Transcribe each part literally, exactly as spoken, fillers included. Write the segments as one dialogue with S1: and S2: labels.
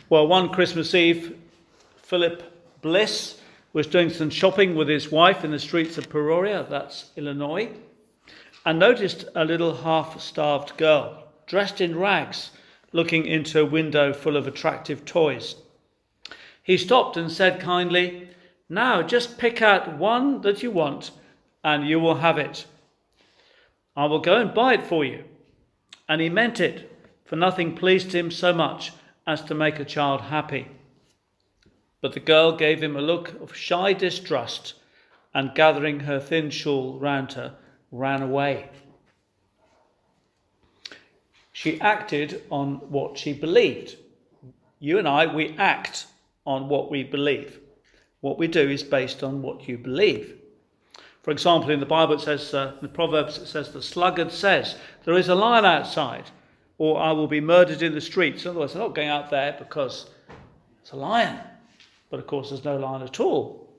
S1: Well, one Christmas Eve, Philip Bliss was doing some shopping with his wife in the streets of Peoria, that's Illinois, and noticed a little half-starved girl, dressed in rags, looking into a window full of attractive toys. He stopped and said kindly, "Now just pick out one that you want and you will have it. I will go and buy it for you." And he meant it, for nothing pleased him so much as to make a child happy. But the girl gave him a look of shy distrust and, gathering her thin shawl round her, ran away. She acted on what she believed. You and I, we act on what we believe. What we do is based on what you believe. For example, in the Bible it says, uh, in the Proverbs it says, the sluggard says, "There is a lion outside," or "I will be murdered in the streets." In other words, they're not going out there because it's a lion. But of course there's no lion at all.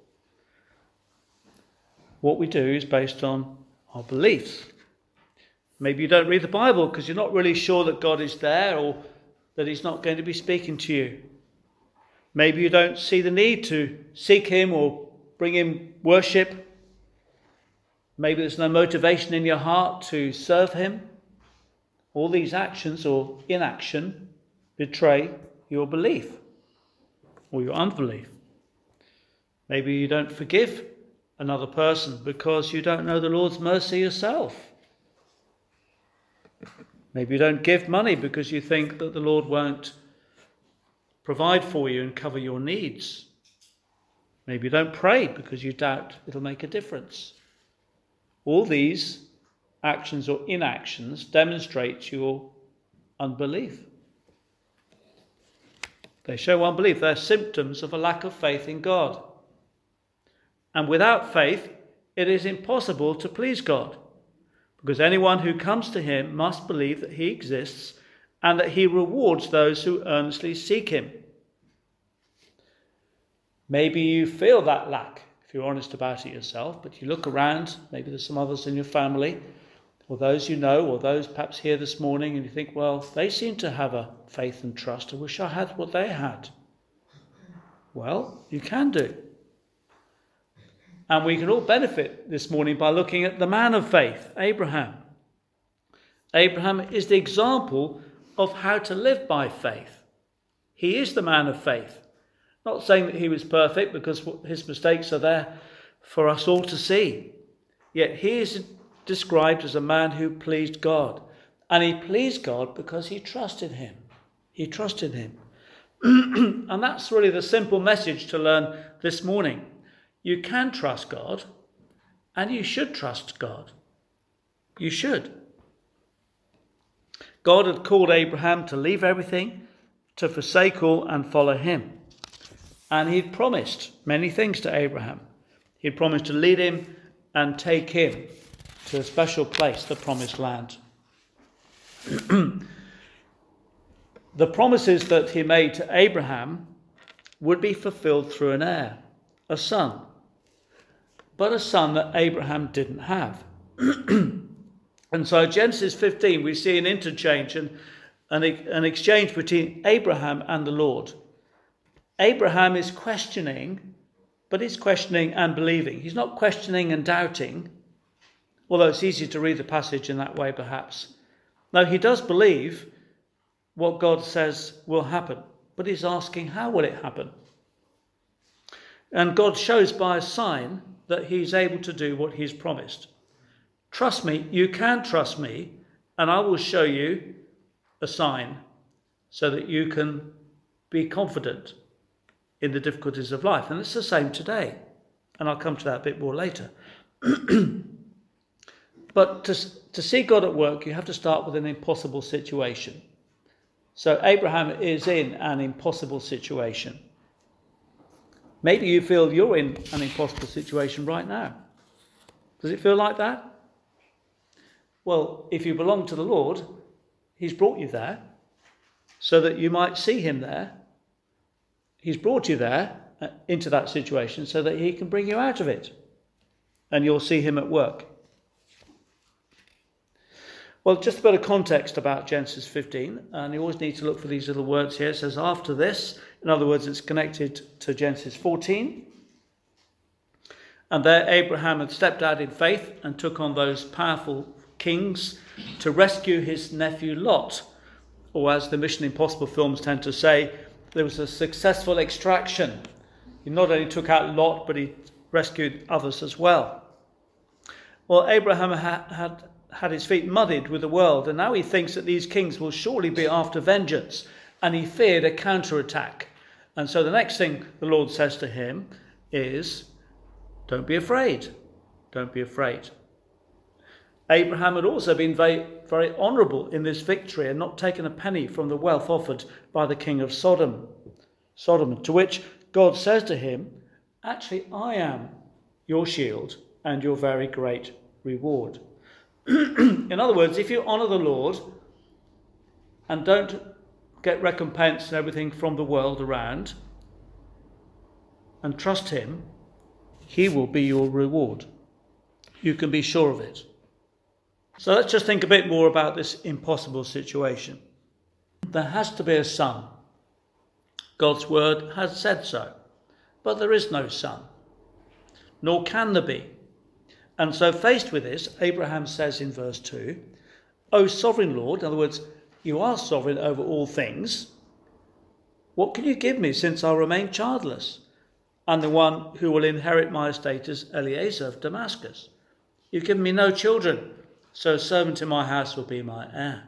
S1: What we do is based on our beliefs. Maybe you don't read the Bible because you're not really sure that God is there or that he's not going to be speaking to you. Maybe you don't see the need to seek him or bring him worship. Maybe there's no motivation in your heart to serve him. All these actions or inaction betray your belief or your unbelief. Maybe you don't forgive another person because you don't know the Lord's mercy yourself. Maybe you don't give money because you think that the Lord won't provide for you and cover your needs. Maybe you don't pray because you doubt it'll make a difference. All these actions or inactions demonstrate your unbelief. They show unbelief. They're symptoms of a lack of faith in God. And without faith, it is impossible to please God, because anyone who comes to him must believe that he exists and that he rewards those who earnestly seek him. Maybe you feel that lack, if you're honest about it yourself, but you look around, maybe there's some others in your family, or those you know, or those perhaps here this morning, and you think, well, they seem to have a faith and trust. I wish I had what they had. Well, you can do. And we can all benefit this morning by looking at the man of faith, Abraham. Abraham is the example of how to live by faith. He is the man of faith. Not saying that he was perfect, because his mistakes are there for us all to see. Yet he is described as a man who pleased God. And he pleased God because he trusted him. He trusted him. And that's really the simple message to learn this morning. You can trust God, and you should trust God. You should. God had called Abraham to leave everything, to forsake all and follow him. And he'd promised many things to Abraham. He'd promised to lead him and take him to a special place, the promised land. The promises that he made to Abraham would be fulfilled through an heir, a son. But a son that Abraham didn't have. And so Genesis fifteen, we see an interchange and an, an exchange between Abraham and the Lord. Abraham is questioning, but he's questioning and believing. He's not questioning and doubting, although it's easy to read the passage in that way perhaps. No, he does believe what God says will happen, but he's asking, how will it happen? And God shows by a sign that he's able to do what he's promised. Trust me, you can trust me, and I will show you a sign so that you can be confident in the difficulties of life. And it's the same today. And I'll come to that a bit more later. But to, to see God at work, you have to start with an impossible situation. So Abraham is in an impossible situation. Maybe you feel you're in an impossible situation right now. Does it feel like that? Well, if you belong to the Lord, he's brought you there so that you might see him there. He's brought you there into that situation so that he can bring you out of it. And you'll see him at work. Well, just a bit of context about Genesis fifteen, and you always need to look for these little words here. It says after this, in other words, it's connected to Genesis fourteen. And there Abraham had stepped out in faith and took on those powerful kings to rescue his nephew Lot. Or as the Mission Impossible films tend to say, there was a successful extraction. He not only took out Lot, but he rescued others as well. Well, Abraham ha- had had his feet muddied with the world, and now he thinks that these kings will surely be after vengeance, and he feared a counterattack. And so the next thing the Lord says to him is, don't be afraid. Don't be afraid. Abraham had also been very, very honourable in this victory and not taken a penny from the wealth offered by the king of Sodom. Sodom, to which God says to him, actually, I am your shield and your very great reward. In other words, if you honour the Lord and don't get recompense and everything from the world around and trust him, he will be your reward. You can be sure of it. So let's just think a bit more about this impossible situation. There has to be a son. God's word has said so. But there is no son. Nor can there be. And so faced with this, Abraham says in verse two, O sovereign Lord, in other words, you are sovereign over all things. What can you give me since I remain childless? And the one who will inherit my estate is Eliezer of Damascus. You've given me no children, so a servant in my house will be my heir.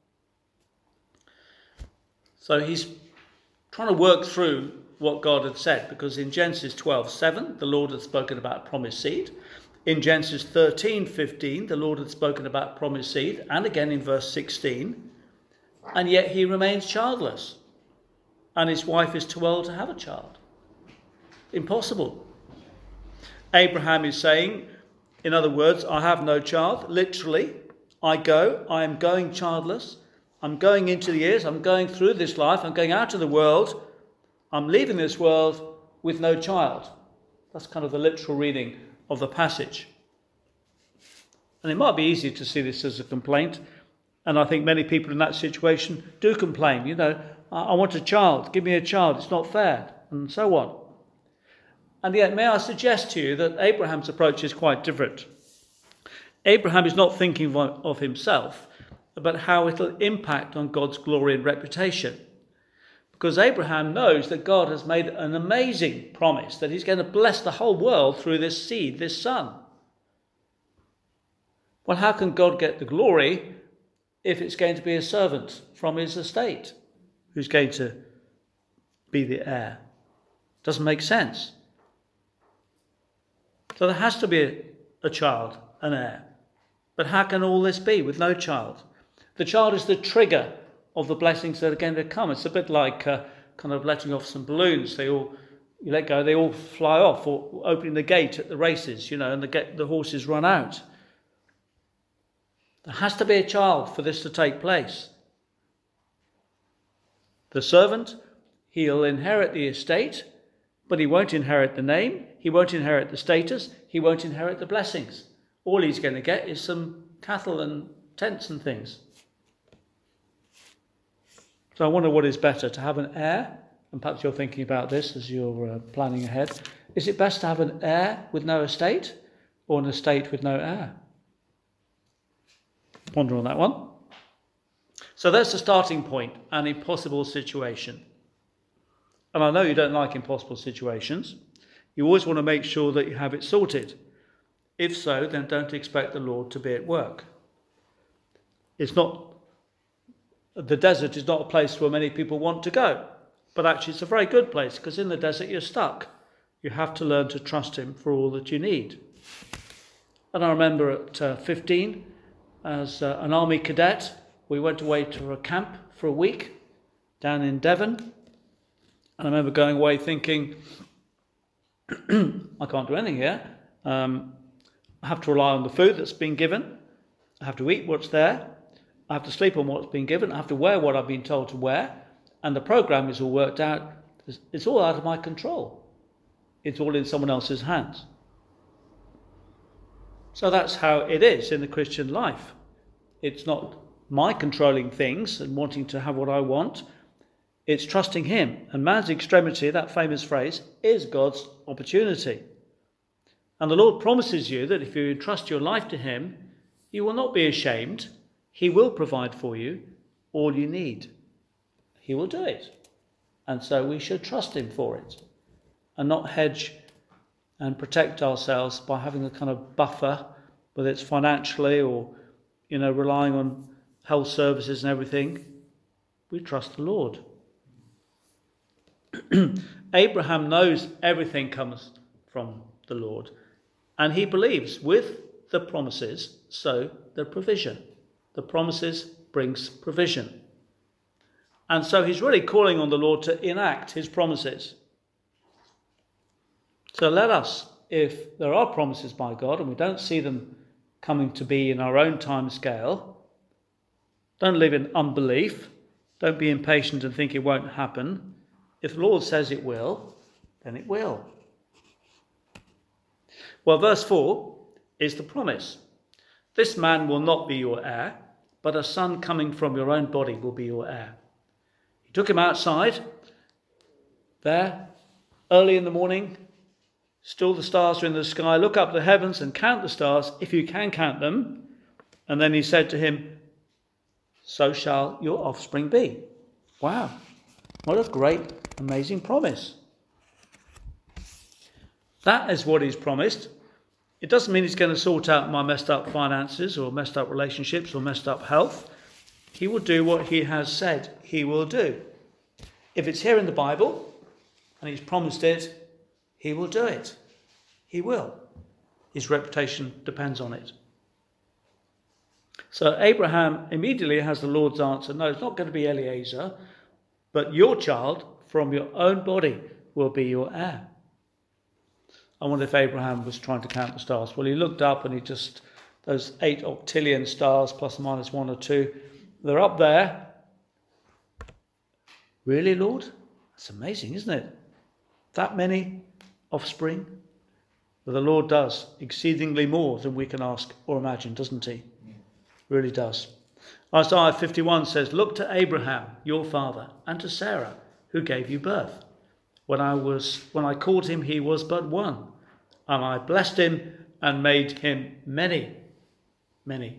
S1: So he's trying to work through what God had said, because in Genesis twelve seven, the Lord had spoken about promised seed. In Genesis thirteen fifteen, the Lord had spoken about promised seed, and again in verse sixteen, and yet he remains childless, and his wife is too old to have a child. Impossible. Abraham is saying, in other words, I have no child. Literally, I go, I am going childless. I'm going into the years, I'm going through this life, I'm going out of the world. I'm leaving this world with no child. That's kind of the literal reading of the passage. And it might be easy to see this as a complaint. And I think many people in that situation do complain. You know, I, I want a child, give me a child, it's not fair, and so on. And yet, may I suggest to you that Abraham's approach is quite different. Abraham is not thinking of himself, but how it'll impact on God's glory and reputation. Because Abraham knows that God has made an amazing promise that he's going to bless the whole world through this seed, this son. Well, how can God get the glory if it's going to be a servant from his estate who's going to be the heir? Doesn't make sense. So there has to be a, a child, an heir. But how can all this be with no child? The child is the trigger of the blessings that are going to come. It's a bit like uh, kind of letting off some balloons. They all, you let go, they all fly off, or opening the gate at the races, you know, and the, get, the horses run out. There has to be a child for this to take place. The servant, he'll inherit the estate, but he won't inherit the name, he won't inherit the status, he won't inherit the blessings. All he's going to get is some cattle and tents and things. So I wonder what is better, to have an heir, and perhaps you're thinking about this as you're uh, planning ahead. Is it best to have an heir with no estate, or an estate with no heir? Ponder on that one. So that's the starting point, an impossible situation. And I know you don't like impossible situations. You always want to make sure that you have it sorted. If so, then don't expect the Lord to be at work. It's not The desert is not a place where many people want to go, but actually it's a very good place, because in the desert you're stuck. You have to learn to trust him for all that you need. And I remember at uh, fifteen, as uh, an army cadet, we went away to a camp for a week down in Devon. And I remember going away thinking, I can't do anything here. Um, I have to rely on the food that's been given. I have to eat what's there. I have to sleep on what's been given. I have to wear what I've been told to wear. And the program is all worked out. It's all out of my control. It's all in someone else's hands. So that's how it is in the Christian life. it's not my controlling things and wanting to have what I want. It's trusting him. And man's extremity, that famous phrase, is God's opportunity. And the Lord promises you that if you entrust your life to him, you will not be ashamed. He will provide for you all you need. He will do it. And so we should trust him for it and not hedge and protect ourselves by having a kind of buffer, whether it's financially or, you know, relying on health services and everything. We trust the Lord. Abraham knows everything comes from the Lord, and he believes with the promises, so the provision. The promises brings provision. And so he's really calling on the Lord to enact his promises. So let us, if there are promises by God and we don't see them coming to be in our own time scale, don't live in unbelief. Don't be impatient and think it won't happen. If the Lord says it will, then it will. Well, verse four is the promise. This man will not be your heir, but a son coming from your own body will be your heir. He took him outside, there, early in the morning. Still the stars are in the sky. Look up the heavens and count the stars, if you can count them. And then he said to him, so shall your offspring be. Wow, what a great, amazing promise. That is what he's promised. It doesn't mean he's going to sort out my messed up finances or messed up relationships or messed up health. He will do what he has said he will do. If it's here in the Bible and he's promised it, he will do it. He will. His reputation depends on it. So Abraham immediately has the Lord's answer. No, it's not going to be Eliezer, but your child from your own body will be your heir. I wonder if Abraham was trying to count the stars. Well, he looked up and he just, those eight octillion stars, plus or minus one or two, they're up there. Really, Lord? That's amazing, isn't it? That many offspring? But the Lord does exceedingly more than we can ask or imagine, doesn't he? Really does. Isaiah fifty-one says, look to Abraham, your father, and to Sarah, who gave you birth. When I was, when I called him, he was but one, and I blessed him and made him many, many.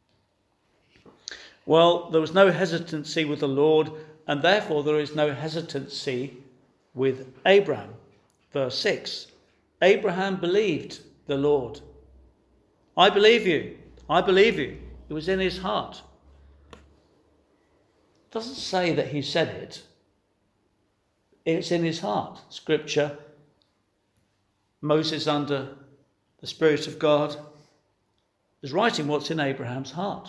S1: Well, there was no hesitancy with the Lord, and therefore there is no hesitancy with Abraham. Verse six, Abraham believed the Lord. I believe you. I believe you. It was in his heart. It doesn't say that he said it. It's in his heart. Scripture, Moses under the Spirit of God is writing what's in Abraham's heart.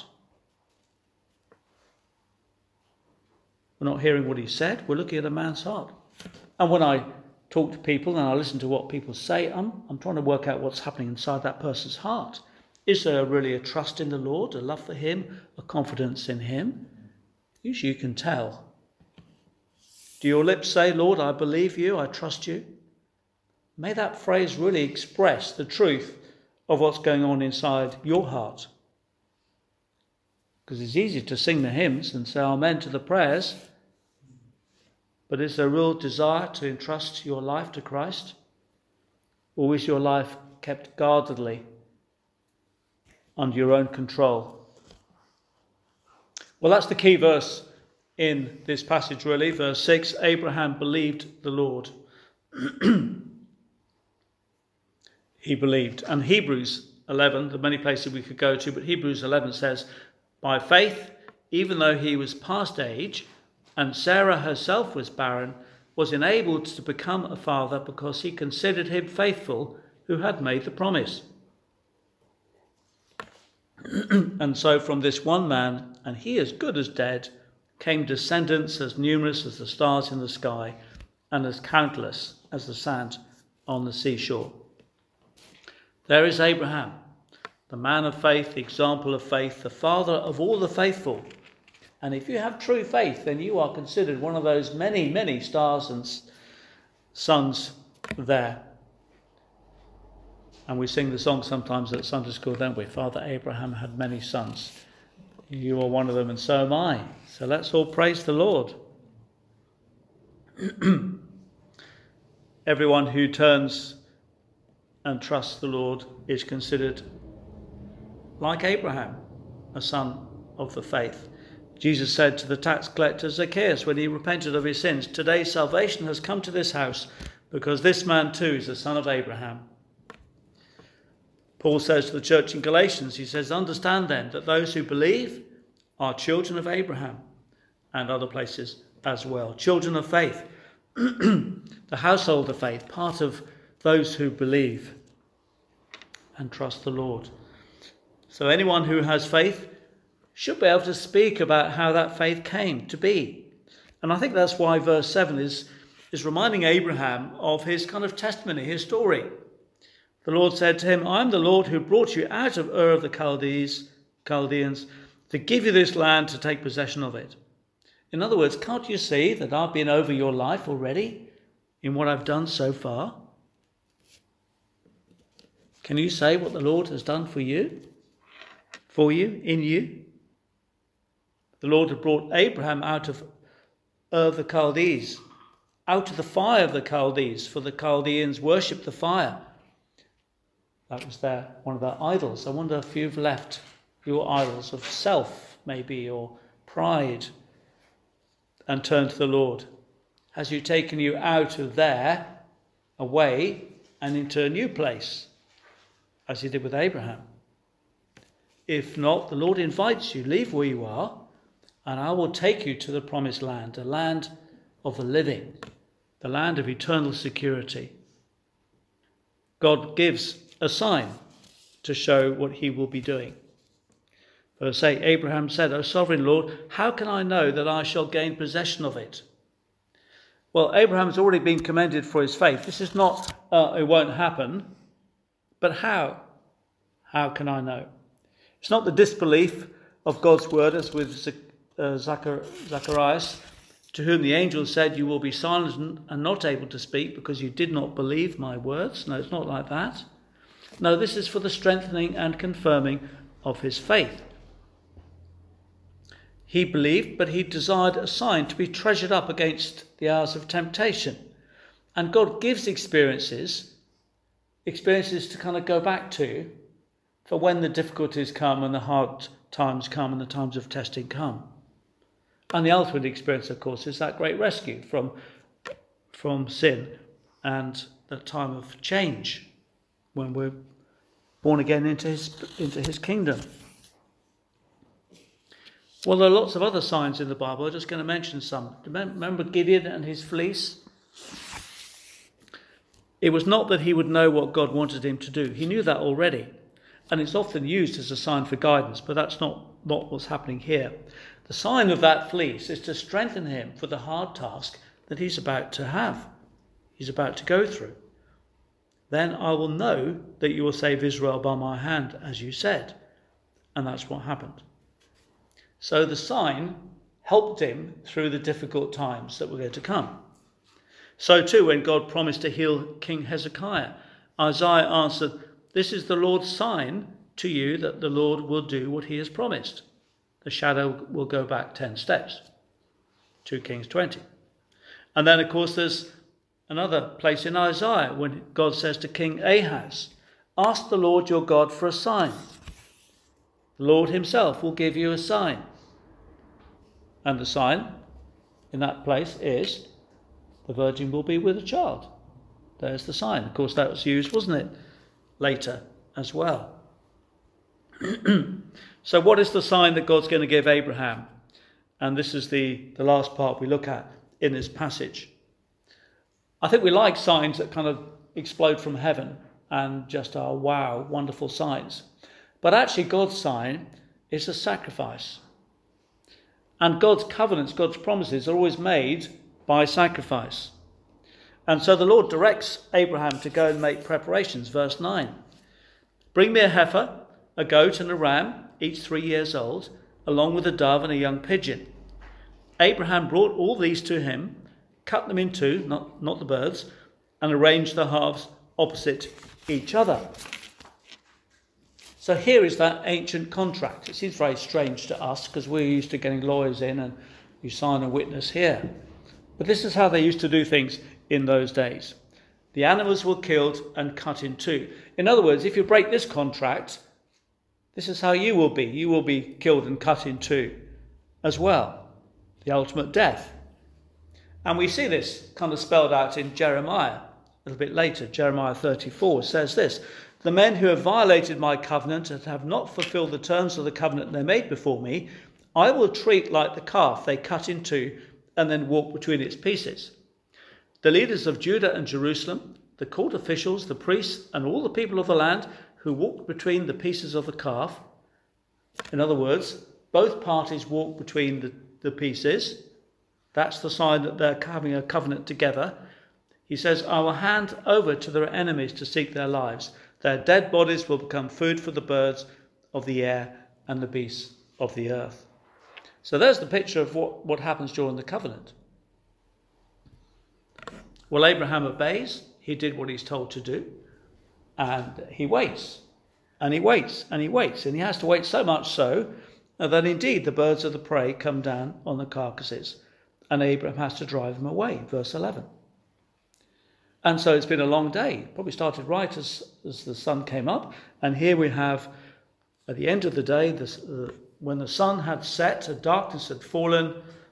S1: We're not hearing what he said, we're looking at a man's heart. And when I talk to people and I listen to what people say, I'm, I'm trying to work out what's happening inside that person's heart. Is there really a trust in the Lord, a love for him, a confidence in him? Usually you can tell. Do your lips say, Lord, I believe you, I trust you? May that phrase really express the truth of what's going on inside your heart. Because it's easy to sing the hymns and say amen to the prayers, but is there a real desire to entrust your life to Christ? Or is your life kept guardedly under your own control? Well, that's the key verse in this passage, really. Verse six, Abraham believed the Lord. He believed. And Hebrews eleven, there are many places we could go to, but Hebrews eleven says, by faith, even though he was past age, and Sarah herself was barren, was enabled to become a father because he considered him faithful who had made the promise. And so from this one man, and he as good as dead, came descendants as numerous as the stars in the sky and as countless as the sand on the seashore. There is Abraham, the man of faith, the example of faith, the father of all the faithful. And if you have true faith, then you are considered one of those many, many stars and sons there. And we sing the song sometimes at Sunday school, don't we? Father Abraham had many sons. You are one of them, and so am I. So let's all praise the Lord. Everyone who turns and trusts the Lord is considered like Abraham, a son of the faith. Jesus said to the tax collector Zacchaeus when he repented of his sins, "Today salvation has come to this house, because this man too is a son of Abraham." Paul says to the church in Galatians, he says, "Understand then that those who believe are children of Abraham," and other places as well. Children of faith, the household of faith, part of those who believe and trust the Lord. So anyone who has faith should be able to speak about how that faith came to be. And I think that's why verse seven is, is reminding Abraham of his kind of testimony, his story. The Lord said to him, "I am the Lord who brought you out of Ur of the Chaldees, Chaldeans to give you this land to take possession of it." In other words, can't you see that I've been over your life already in what I've done so far? Can you say what the Lord has done for you? For you, in you? The Lord had brought Abraham out of Ur of the Chaldees, out of the fire of the Chaldees, for the Chaldeans worshipped the fire. That was their, one of their idols. I wonder if you've left your idols of self, maybe, or pride, and turned to the Lord. Has He taken you out of there, away, and into a new place, as He did with Abraham? If not, the Lord invites you, leave where you are, and I will take you to the promised land, a land of the living, the land of eternal security. God gives a sign to show what He will be doing. Verse eight, Abraham said, "O sovereign Lord, how can I know that I shall gain possession of it?" Well, Abraham's already been commended for his faith. This is not, uh, it won't happen, but how? How can I know? It's not the disbelief of God's word, as with uh, Zachar- Zacharias, to whom the angel said, "You will be silent and not able to speak because you did not believe my words." No, it's not like that. No, this is for the strengthening and confirming of his faith. He believed, but he desired a sign to be treasured up against the hours of temptation. And God gives experiences, experiences to kind of go back to for when the difficulties come and the hard times come and the times of testing come. And the ultimate experience, of course, is that great rescue from, from sin and the time of change when we're born again into his, into his kingdom. Well, there are lots of other signs in the Bible. I'm just going to mention some. Remember Gideon and his fleece? It was not that he would know what God wanted him to do. He knew that already. And it's often used as a sign for guidance, but that's not, not what's happening here. The sign of that fleece is to strengthen him for the hard task that he's about to have, he's about to go through. Then I will know that you will save Israel by my hand, as you said. And that's what happened. So the sign helped him through the difficult times that were going to come. So too, when God promised to heal King Hezekiah, Isaiah answered, "This is the Lord's sign to you that the Lord will do what he has promised. The shadow will go back ten steps." two Kings twenty. And then, of course, there's another place in Isaiah when God says to King Ahaz, "Ask the Lord your God for a sign. The Lord himself will give you a sign." And the sign in that place is the virgin will be with a child. There's the sign. Of course, that was used, wasn't it, later as well. So what is the sign that God's going to give Abraham? And this is the, the last part we look at in this passage. I think we like signs that kind of explode from heaven and just are wow, wonderful signs. But actually God's sign is a sacrifice. And God's covenants, God's promises are always made by sacrifice. And so the Lord directs Abraham to go and make preparations. Verse nine. "Bring me a heifer, a goat and a ram, each three years old, along with a dove and a young pigeon." Abraham brought all these to him, cut them in two, not, not the birds, and arranged the halves opposite each other. So here is that ancient contract. It seems very strange to us because we're used to getting lawyers in and you sign a witness here. But this is how they used to do things in those days. The animals were killed and cut in two. In other words, if you break this contract, this is how you will be. You will be killed and cut in two as well. The ultimate death. And we see this kind of spelled out in Jeremiah a little bit later. Jeremiah thirty-four says this: "The men who have violated my covenant and have not fulfilled the terms of the covenant they made before me, I will treat like the calf they cut in two and then walk between its pieces. The leaders of Judah and Jerusalem, the court officials, the priests, and all the people of the land who walked between the pieces of the calf," in other words, both parties walk between the, the pieces. That's the sign that they're having a covenant together. He says, "I will hand over to their enemies to seek their lives. Their dead bodies will become food for the birds of the air and the beasts of the earth." So there's the picture of what, what happens during the covenant. Well, Abraham obeys. He did what he's told to do. And he waits. And he waits. And he waits. And he has to wait so much so that indeed the birds of the prey come down on the carcasses. And Abraham has to drive them away. Verse eleven. And so it's been a long day. Probably started right as, as the sun came up. And here we have, at the end of the day, this, uh, when the sun had set, a darkness had fallen.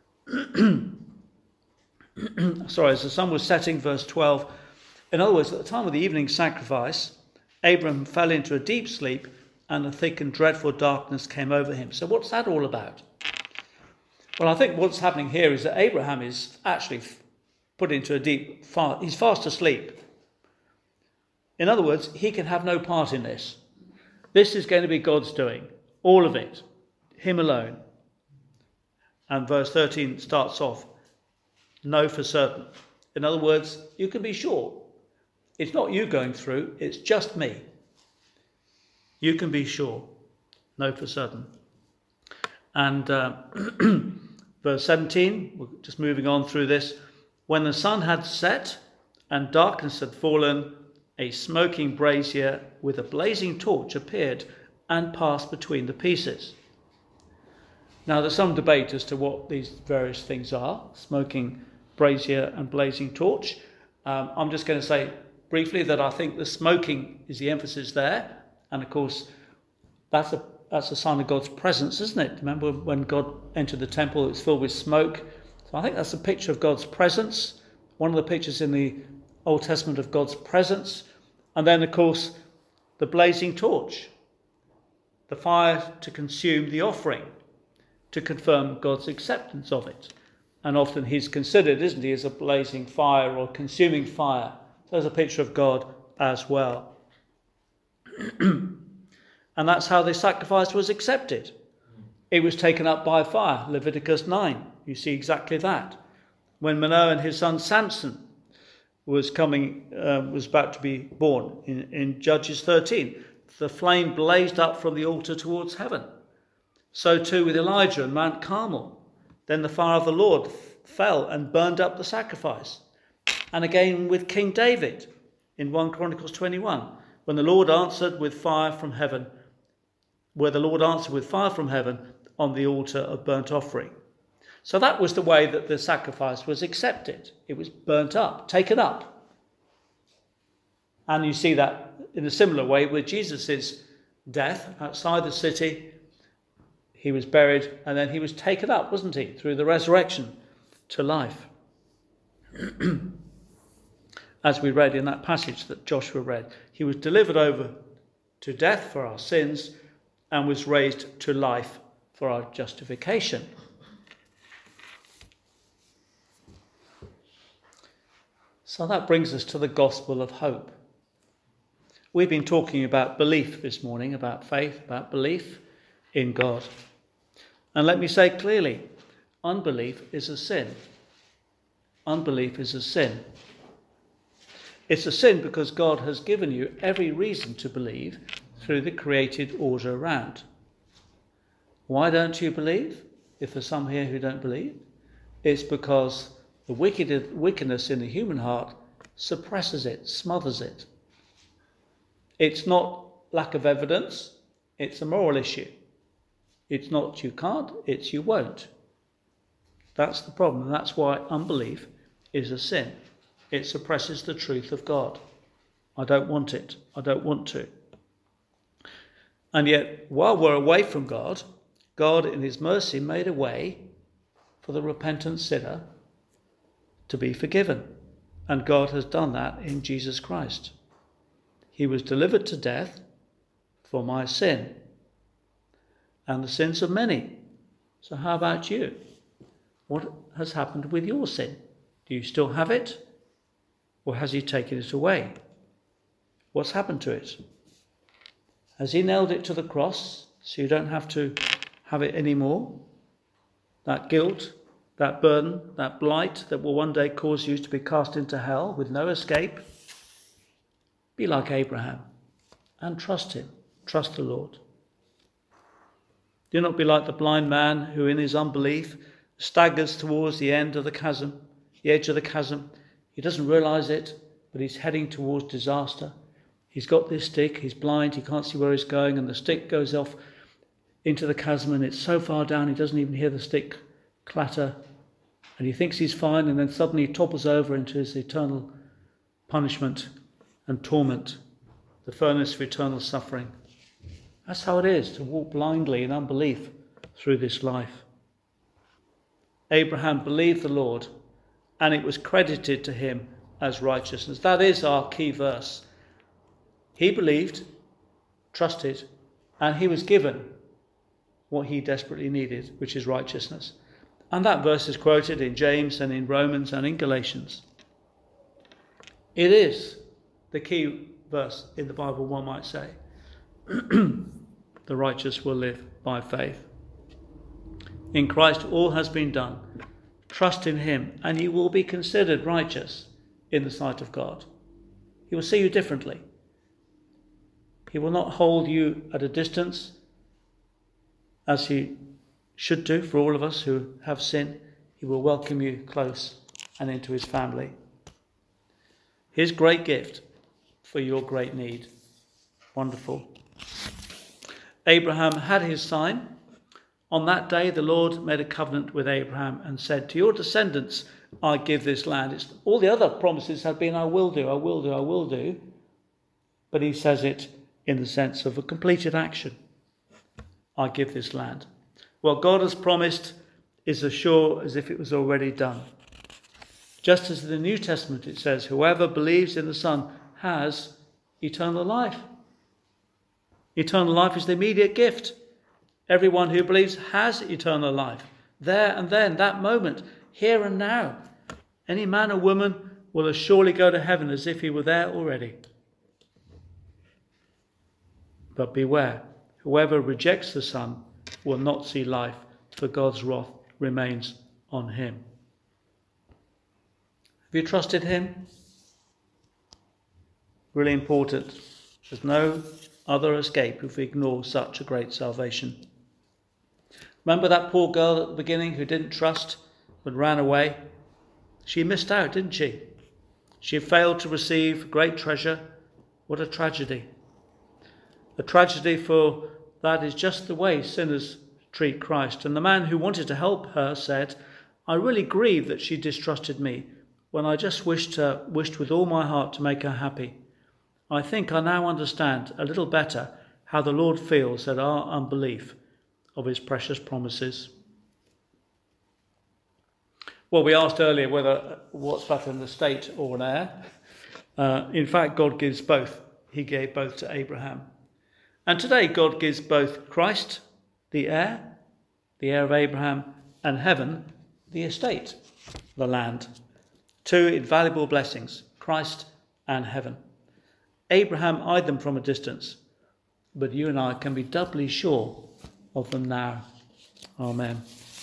S1: Sorry, as the sun was setting, verse twelve. In other words, at the time of the evening sacrifice, Abraham fell into a deep sleep and a thick and dreadful darkness came over him. So what's that all about? Well, I think what's happening here is that Abraham is actually put into a deep fast. He's fast asleep. In other words, he can have no part in this. This is going to be God's doing. All of it. Him alone. And verse thirteen starts off, "Know for certain." In other words, you can be sure. It's not you going through, it's just me. You can be sure. Know for certain. And uh, verse seventeen, we're just moving on through this. "When the sun had set and darkness had fallen, a smoking brazier with a blazing torch appeared and passed between the pieces." Now there's some debate as to what these various things are, smoking brazier and blazing torch. Um, I'm just going to say briefly that I think the smoking is the emphasis there. And of course, that's a that's a sign of God's presence, isn't it? Remember when God entered the temple, it was filled with smoke. So I think that's a picture of God's presence. One of the pictures in the Old Testament of God's presence. And then, of course, the blazing torch. The fire to consume the offering, to confirm God's acceptance of it. And often he's considered, isn't he, as a blazing fire or consuming fire. So there's a picture of God as well. And that's how the sacrifice was accepted. It was taken up by fire. Leviticus nine, you see exactly that. When Manoah and his son Samson was coming, uh, was about to be born in, in Judges thirteen, the flame blazed up from the altar towards heaven. So too with Elijah and Mount Carmel. Then the fire of the Lord f- fell and burned up the sacrifice. And again with King David in First Chronicles twenty-one, when the Lord answered with fire from heaven, where the Lord answered with fire from heaven on the altar of burnt offering. So that was the way that the sacrifice was accepted. It was burnt up, taken up. And you see that in a similar way with Jesus' death outside the city. He was buried and then he was taken up, wasn't he, through the resurrection to life. As we read in that passage that Joshua read, he was delivered over to death for our sins and was raised to life for our justification. So that brings us to the gospel of hope. We've been talking about belief this morning, about faith, about belief in God. And let me say clearly, unbelief is a sin. Unbelief is a sin. It's a sin because God has given you every reason to believe through the created order around. Why don't you believe? If there's some here who don't believe, it's because the wicked, wickedness in the human heart suppresses it, smothers it. It's not lack of evidence. It's a moral issue. It's not you can't, it's you won't. That's the problem, and that's why unbelief is a sin. It suppresses the truth of God. I don't want it. I don't want to. And yet, while we're away from God, God in his mercy made a way for the repentant sinner to be forgiven. And God has done that in Jesus Christ. He was delivered to death for my sin and the sins of many. So how about you? What has happened with your sin? Do you still have it? Or has he taken it away? What's happened to it? Has he nailed it to the cross so you don't have to have it anymore? That guilt, that burden, that blight that will one day cause you to be cast into hell with no escape? Be like Abraham and trust him. Trust the Lord. Do not be like the blind man who in his unbelief staggers towards the end of the chasm, the edge of the chasm. He doesn't realise it, but he's heading towards disaster. He's got this stick, he's blind, he can't see where he's going, and the stick goes off into the chasm, and it's so far down he doesn't even hear the stick clatter, and he thinks he's fine, and then suddenly he topples over into his eternal punishment and torment, the furnace of eternal suffering. That's how it is to walk blindly in unbelief through this life. Abraham believed the Lord, and it was credited to him as righteousness. That is our key verse. He believed, trusted, and he was given what he desperately needed, which is righteousness. And that verse is quoted in James and in Romans and in Galatians. It is the key verse in the Bible, one might say. The righteous will live by faith. In Christ all has been done. Trust in him and you will be considered righteous in the sight of God. He will see you differently. He will not hold you at a distance as he should do for all of us who have sin. He will welcome you close and into his family. His great gift for your great need. Wonderful. Abraham had his sign. On that day, the Lord made a covenant with Abraham and said, to your descendants, I give this land. It's, all the other promises have been, I will do, I will do, I will do. But he says it in the sense of a completed action. I give this land. What God has promised is as sure as if it was already done. Just as in the New Testament it says, whoever believes in the Son has eternal life. Eternal life is the immediate gift. Everyone who believes has eternal life. There and then, that moment, here and now. Any man or woman will as surely go to heaven as if he were there already. But beware, whoever rejects the Son will not see life, for God's wrath remains on him. Have you trusted him? Really important. There's no other escape if we ignore such a great salvation. Remember that poor girl at the beginning who didn't trust but ran away? She missed out, didn't she? She failed to receive great treasure. What a tragedy. A tragedy, for that is just the way sinners treat Christ. And the man who wanted to help her said, I really grieve that she distrusted me when I just wished her, wished with all my heart to make her happy. I think I now understand a little better how the Lord feels at our unbelief of his precious promises. Well, we asked earlier whether what's better, an estate or an heir. Uh, in fact, God gives both. He gave both to Abraham. And today God gives both Christ, the heir, the heir of Abraham, and heaven, the estate, the land. Two invaluable blessings, Christ and heaven. Abraham eyed them from a distance, but you and I can be doubly sure of them now. Amen.